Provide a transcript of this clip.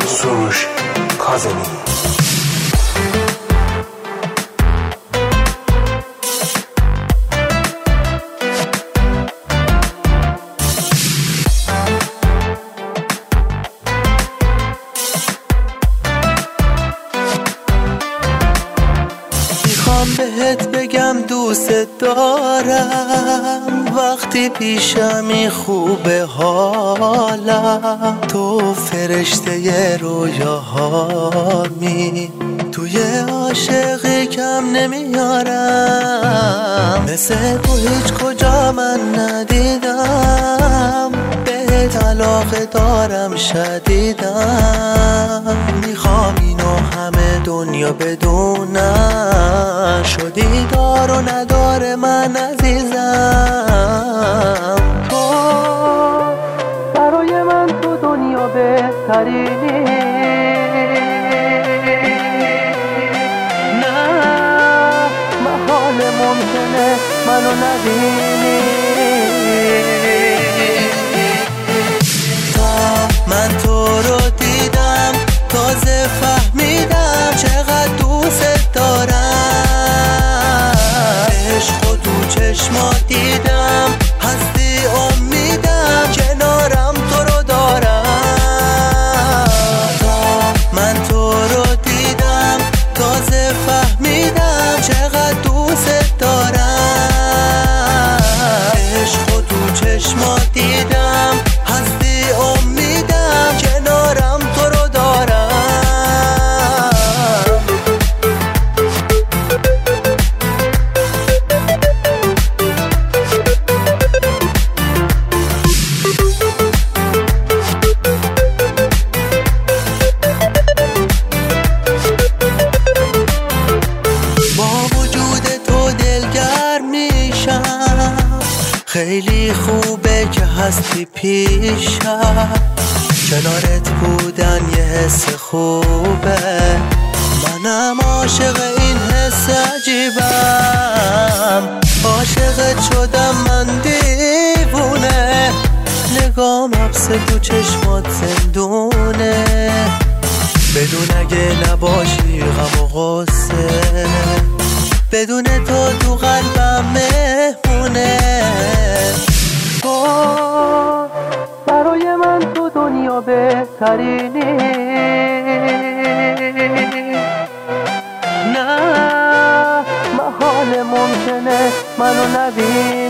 سروش کاظمی. بهت بگم دوست دارم، وقتی پیشمی خوبه حالم. تو فرشته رویاهامی، توی عاشقی کم نمیارم. مثل تو هیچ کجا من ندیدم، بهت علاقه دارم شدیدم. میخوام اینو همه دنیا بدونن، شدی دار و نداره من عزیزم. تو برای من تو دنیا بهترینی، نه محال ممکنه منو نبینی. تا من تو رو دیدم تازه فهمیدم چقدر دوست دارم. عشق و تو چشمات دیدم، هستی امیدم، کنارم تو رو دارم. تا من تو رو دیدم تازه فهمیدم چقدر دوست دارم. عشق و تو چشمات دیدم، هستی امیدم، کنارم تو رو دارم. خیلی خوبه که هستی پیشم، کنارت بودن یه حس خوبه. منم عاشق این حس عجیبم، عاشقت شدم من دیوونه. نگام حبس تو چشمات زندونه، بدون اگه نباشی غم و غصه، بدون تو قلبم مهمونه. تو برای من تو دنیا بهترینی، نه محال ممکنه منو نبینی.